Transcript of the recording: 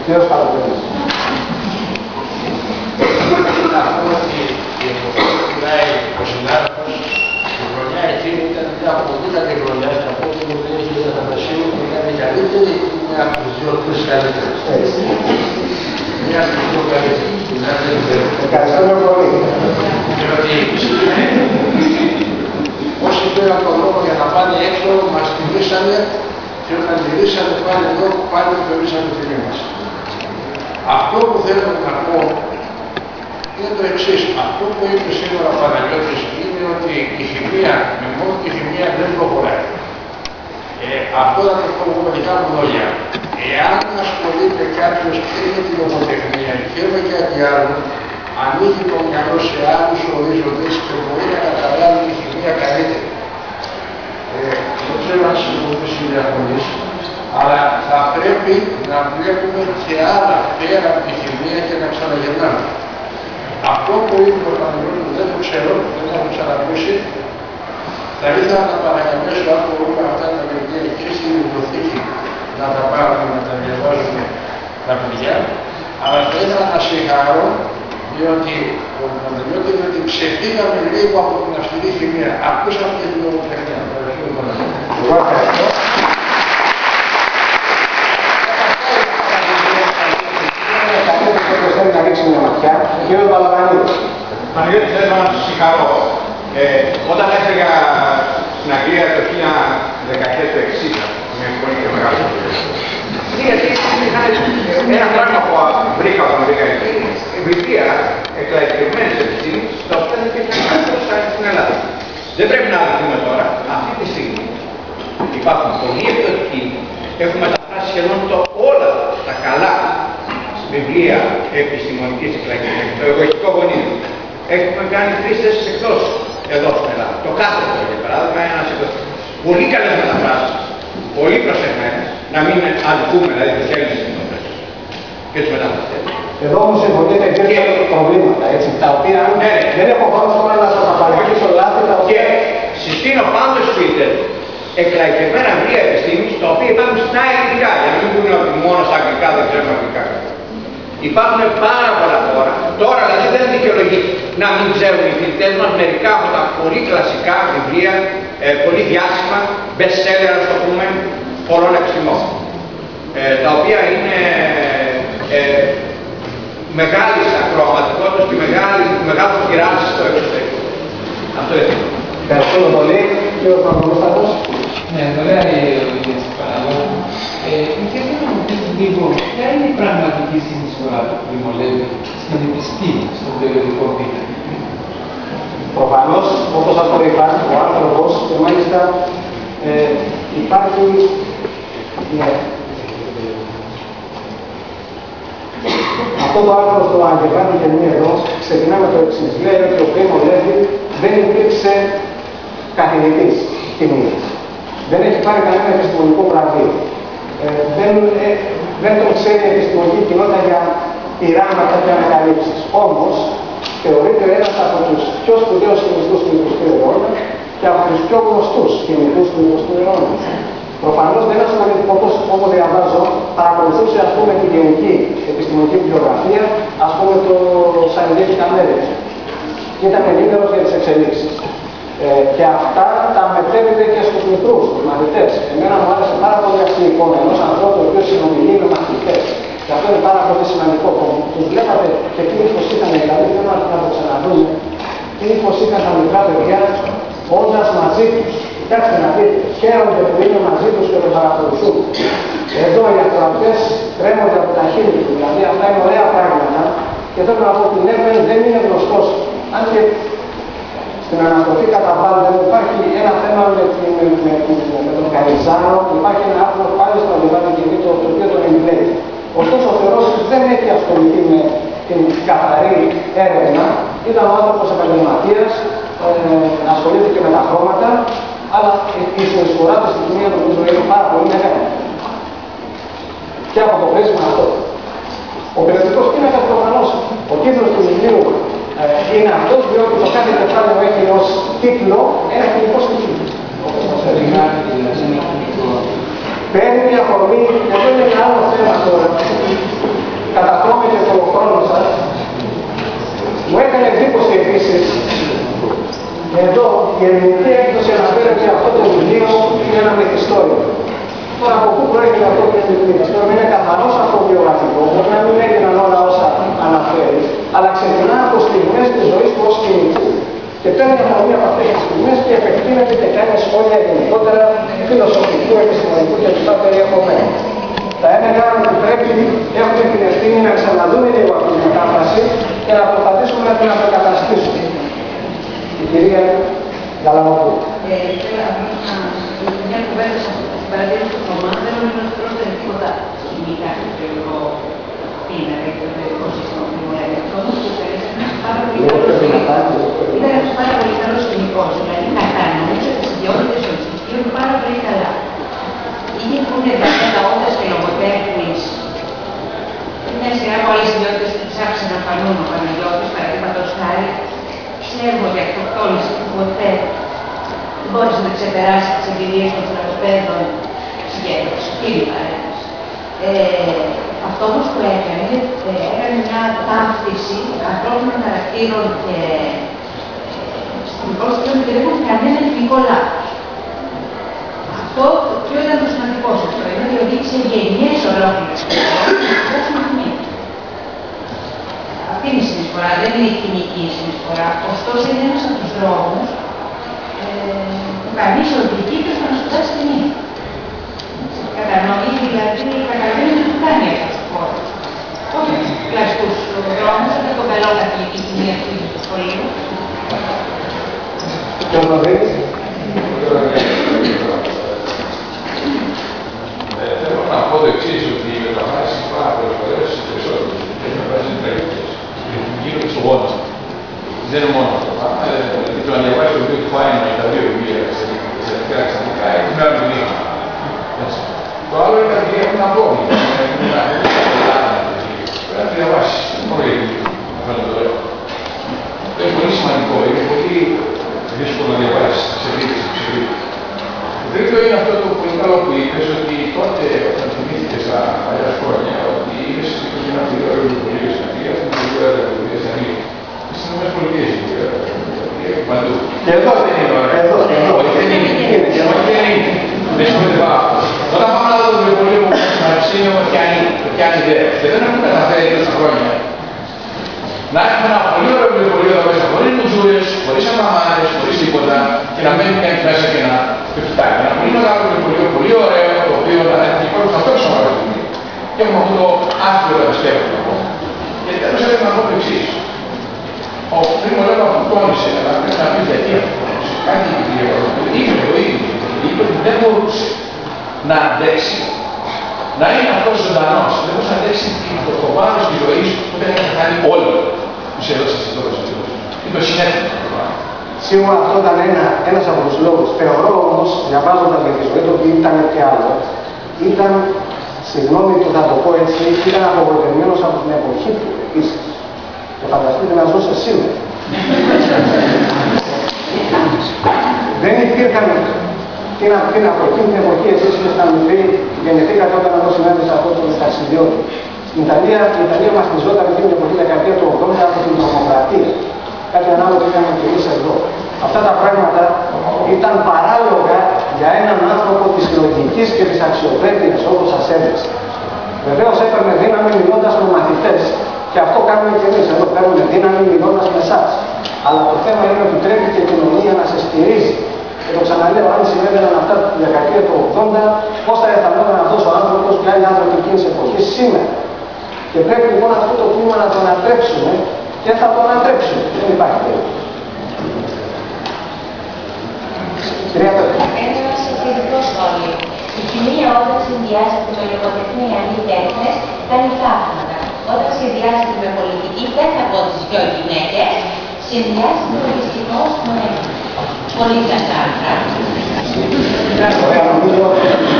Κύριος Παραδέλης. Να πούμε ότι η εποχή που μιλάει ο συνάδελφος, η χρονιά εκείνη ήταν μια πολύ καλή χρονιά και από ό,τι μου λέει η Αθανασίου ήταν η καλύτερη ή μια από τις δύο-τρεις καλύτερες. Μια από τις δύο καλύτερες. Ευχαριστούμε πολύ. Διότι όσοι πήραν τον λόγο για να πάνε έξω, μας τιμήσανε και όταν τιμήσανε πάλι εδώ, πάλι θεωρήσαμε τη τιμή μας. Αυτό που θέλω να πω είναι το εξής. Αυτό που είπε σήμερα ο Παναγιώτης είναι ότι η χημεία, με μόνο τη χημεία δεν προχωράει. Αυτό θα το πω με δικά μου λόγια. Εάν ασχολείται κάποιος και με την νομοτεχνία και με κάτι άλλο, ανοίγει το μυαλό σε άλλους ορίζοντες και μπορεί να καταλάβει τη χημεία καλύτερα. Δεν ξέρω αν συμφωνείς ή διαφωνείς, αλλά θα πρέπει να βλέπουμε και άλλα πέρα από τη χημεία και να ξαναγυρνάμε. Αυτό που είπε ο Παναγιώτης δεν το ξέρω, δεν το έχω ξανακούσει. Θα ήθελα να παρακαλέσω αν μπορούμε αυτά τα βιβλία και στη βιβλιοθήκη να τα πάρουμε, να τα διαβάζουμε τα παιδιά, αλλά θα ήθελα να συγχαρώ διότι ο Παναγιώτης είπε ότι ξεφύγαμε λίγο από την αυστηρή χημεία. Ακούσαμε και την νομοτεχνία. Θέλει να ρίξει μια ματιά. Κύριος Βαλαβανίδης. Παναγιώτη, θέλω να σας συγχαρώ. Όταν έφυγα στην Αγγλία το 1960, μια πολύ και μεγάλη γιατί ένα πράγμα που βρήκα όταν βρήκα βιβλία εκλαϊκευμένες επιστήμες, τα οποία δεν υπήρχαν καθόλου στην Ελλάδα. Δεν πρέπει να αρνηθούμε τώρα, αυτή τη στιγμή υπάρχουν πολλοί εκδοτικοί, έχουμε μεταφράσει σχεδόν όλα τα καλά βιβλία επιστημονικής εκλαϊκευμένης, το εγωιστικό γονίδιο. Έχουμε κάνει 3-4 εκδόσεις εδώ στην Ελλάδα. Το κάθετο, για παράδειγμα, ένας εκδοτής. Πολύ καλές μεταφράσεις, πολύ προσεγμένες, να μην αδικούμε δηλαδή τους Έλληνες εκδότες και τους μεταφραστές. Εδώ όμως συμφωνείτε υπήρχαν προβλήματα, έτσι, τα οποία δεν έχω χρόνο τώρα να σας απαριθμίσω λάθη τα οποία... Και συστήνω πάντως στους φοιτητές εκλαϊκευμένα βιβλία επιστήμης, τα οποία υπάρχουν στα αγγλικά, για να μην πούνε ότι μόνο στα αγγλικά δεν ξέρουμε αγγλικά. Υπάρχουν πάρα πολλά τώρα. Τώρα δηλαδή δεν δικαιολογεί να μην ξέρουν οι φοιτητές μας μερικά από τα πολύ κλασικά βιβλία, πολύ διάσημα, best seller, ας το πούμε, πολλών επιστημών. Τα οποία είναι μεγάλης ακροαματικότητας και μεγάλους τυράσεις στο εξωτερικό. Αυτό είναι. Ευχαριστούμε πολύ. Κύριος Παπαδόπουλος. Ναι, ωραία η ερωτήση του Παναγιώτη. Ήθελα να μου πεις λίγο, ποια είναι η πραγματική συνεισφορά του Πριμολέτη στην επιστήμη, στον περιοδικό βήμα. Προφανώς, όπως σας το είπα, ο άνθρωπος και μάλιστα υπάρχει... Ναι. Αυτό το άρθρο στο Αγγελάδη και μία εδώ ξεκινά με το εξής. Λέει ότι ο Πρίμο Λέβη δεν υπήρξε καθηγητής χημίας. Δεν έχει πάρει κανένα επιστημονικό βραβείο. Δεν τον ξέρει η επιστημονική κοινότητα για πειράματα και ανακαλύψεις. Όμως, θεωρείται ένας από τους πιο σπουδαίους χημιστούς του 20ου αιώνα και από τους πιο γνωστούς χημικούς του 20ου αιώνα. Προφανώς δεν ασχολείται, όπως διαβάζω, παρακολουθούσε ας πούμε την γενική επιστημονική βιβλιογραφία, ας πούμε το Scientific American. Ήταν ενήμερος για τις εξελίξεις. Και αυτά τα μετέφερε και στους μικρούς, τους μαθητές. Εμένα μου άρεσε πάρα πολύ αυτή η εικόνα ενός ανθρώπου ο οποίος συνομιλεί με μαθητές. Και αυτό είναι πάρα πολύ σημαντικό. Τους βλέπατε και τι ύφος είχαν, δηλαδή θέλω να το ξαναδούμε, τι ύφος είχαν τα μικρά παιδιά όντας μαζί τους. Κοιτάξτε να δείτε, χαίρονται που είναι μαζί τους και τον παρακολουθούν. Εδώ οι ακροατές τρέμονται από τα χείλη του, δηλαδή αυτά είναι ωραία πράγματα. Και θέλω να πω ότι δεν είναι γνωστός, αν και στην αναστροφή κατά Βάλτερ υπάρχει ένα θέμα με τον Καριζάνο, υπάρχει ένα άρθρο πάλι στο Αγγελάδη και το οποίο τον εμπλέκει. Ωστόσο, θεωρώ ότι δεν έχει ασχοληθεί με την καθαρή έρευνα. Ήταν ο άνθρωπος επαγγελματίας, ασχολείται και με τα χρώματα, αλλά η συνεισφορά του στην κοινωνία νομίζω είναι πάρα πολύ μεγάλη. Και από το πρίσμα αυτό. Ο περιοδικός πίνακας προφανώς, ο τίτλος του βιβλίου είναι αυτός, διότι το κάθε κεφάλαιο έχει ως τίτλο ένα χημικό στοιχείο. Παίρνει αφορμή, εδώ είναι ένα άλλο θέμα τώρα. η ελληνική έκδοση αναφέρει ότι αυτό το βιβλίο είναι ένα μυθιστόρημα. Τώρα από πού προέρχεται αυτό το μυθιστόρημα? Είναι καθαρός αυτοβιογραφικό, μπορεί να μην έγιναν όλα όσα αναφέρει, αλλά ξεκινά από στιγμές της ζωής του ως σκηνικού. Και παίρνει αφορμή από αυτές τις στιγμές και επεκτείνεται και κάνει σχόλια γενικότερα φιλοσοφικού, επιστημονικού κλπ. Περιεχομένου. Θα έλεγα ότι πρέπει, έχουμε την ευθύνη να ξαναδούμε λίγο αυτή τη μετάφραση και να προσπαθήσουμε να την αποκαταστήσουμε. Η κυρία Γαλανοπούλου. Μια κουβέντα στην παρατήρηση του Θωμά, δεν νομίζω ότι πρόσφερε τίποτα χημικά στο περιοδικό πίνακα και το περιοδικό σύστημα που μου έλεγε. Όμως το περίσσερ είναι πάρα πολύ καλός χημικός. Ήταν ένας πάρα πολύ καλός χημικός, δηλαδή κατανοούσε τις ιδιότητες του στοιχείου πάρα πολύ καλά. Είχε πούνε τα όντας και λογοτέχνης. Μια σειρά από άλλες ιδιότητες που τις άφησε να φανούν ο Παναγιώτης, παραδείγματος χάρη. Ξέρουμε ότι η αυτοκτόνηση ποτέ δεν μπόρεσε να ξεπεράσει τις εμπειρίες των θεραπεύτων συγκέντρωση, κύριε παρέμβαση. Αυτό όμως που έκανε μια ταύτιση ανθρώπινων χαρακτήρων και στιγμικών στοιχείων και δεν έχουν κανένα εθνικό λάθος. Αυτό ποιο ήταν το σημαντικό σε αυτό? Είναι ότι οδήγησε γενιές ολόκληρες να φτάσουν εκεί. Αυτή είναι η συνεισφορά, δεν είναι η κοινική συνεισφορά. Ωστόσο, είναι ένας από τους δρόμους που κανείς οδηγεί προς το να σπουδάσει την ίδια. Κατανοεί δηλαδή, καταλαβαίνει τι κάνει αυτός ο χώρος. Όχι τους κλασικούς δρόμους, ούτε τον καλό να φύγει η κοινή αυτή στο σχολείο. Και ο Μαδρίτης. Θέλω να πω το εξής, ότι οι μεταφράσεις πάρα πολλές φορές οι περισσότερες μεταφράσεις είναι περίπτωσες. Γίνονται στον πόνο. Δεν είναι μόνο αυτό. Το να διαβάσει το βιβλίο του Φάινμαν, τα δύο βιβλία σε τελευταία ξαφνικά, έχουν μια άλλη μνήμα. Το άλλο είναι ότι έχουν ένα πρόβλημα. Πρέπει να το διαβάσει. Μόνο για το λέω. Είναι πολύ σημαντικό. Είναι πολύ δύσκολο να διαβάσει σε δίκτυα ψηφίου. Το τρίτο είναι αυτό το πολύ καλό που είπες, ότι τότε όταν θυμήθηκες στα παλιά χρόνια, ότι είχες σηκώσει ένα βιβλίο βιβλίο στην Αγγλία, αυτό το βιβλίο βιβλίο στην Αγγλία. Στις Ηνωμένες Πολιτείες παντού. Και εδώ δεν είναι ωραία. Όχι, δεν είναι. Δεν σημαίνει αυτό. Όταν πάμε να δω το βιβλίο που έχουμε στο Πανεπιστήμιο, πιάνει ιδέα. Και δεν έχουμε καταφέρει τόσα χρόνια να έχουμε ένα πολύ ωραίο βιβλίο εδώ μέσα, χωρίς μουζούρες, χωρίς αμαμάδες, χωρίς τίποτα, και να μένει κανείς μέσα και να το κοιτάει. Ένα πολύ μεγάλο βιβλίο, πολύ ωραίο, το οποίο να έχει κόσμο αυτό το σώμα του. Και έχουμε αυτό το άθλιο κατασκεύασμα. Και τέλος έλεγα να πω το εξής. Ο Πρίμο Λέβα αυτοκτόνησε, αλλά πρέπει να πει γιατί αυτοκτόνησε. Κάτι είπε το ίδιο. Είπε ότι δεν μπορούσε να αντέξει, να είναι αυτός ζωντανός. Δεν μπορούσε να αντέξει το βάρος της ζωής που δεν έχει κάνει όλο. Τους έδωσε στην τόση της ζωής. Είναι το συνέθετο. Σίγουρα αυτό ήταν ένας από τους λόγους. Θεωρώ όμως, διαβάζοντας για τη ζωή του, ότι ήταν και άλλο. Ήταν, συγγνώμη που θα το πω έτσι, ήταν απογοητευμένος από την εποχή του επίσης. Και φανταστείτε να ζούσε σήμερα. Δεν υπήρχαν, τι να πω, εκείνη την εποχή εσείς ήσασταν μικροί, γεννηθήκατε όταν εγώ συνάντησα αυτό τον ταξιδιώτη. Η Ιταλία μαστιζόταν εκείνη την εποχή, δεκαετία του 80, από την τρομοκρατία. Κάτι ανάλογο είχαμε και εμείς εδώ. Αυτά τα πράγματα ήταν παράλογα για έναν άνθρωπο της λογικής και της αξιοπρέπειας, όπως σας έδειξε. Βεβαίως έπαιρνε δύναμη μιλώντας με μαθητές, και αυτό κάνουμε και εμείς. Εδώ παίρνουμε δύναμη μιλώντας με εσάς. Αλλά το θέμα είναι ότι πρέπει και η κοινωνία να σε στηρίζει. Και το ξαναλέω, αν συνέβαιναν αυτά τη δεκαετία του 80, πώς θα αισθανόταν αυτός ο άνθρωπος και άλλοι άνθρωποι εκείνης εποχής σήμερα. Και πρέπει λοιπόν αυτό το κλίμα να το ανατρέψουμε και θα το ανατρέψουμε. Δεν υπάρχει περίπτωση. Κυρία Πέτρα. Ένα σχετικό σχόλιο. Η κοινία όταν συνδυάζεται με λογοτεχνία ή τέχνες κάνει θαύματα. Όταν σχεδιάζεται με πολιτική, δεν θα πω τις δυο γυναίκες, συνδυάζεται λογιστικός με πολύ καλά.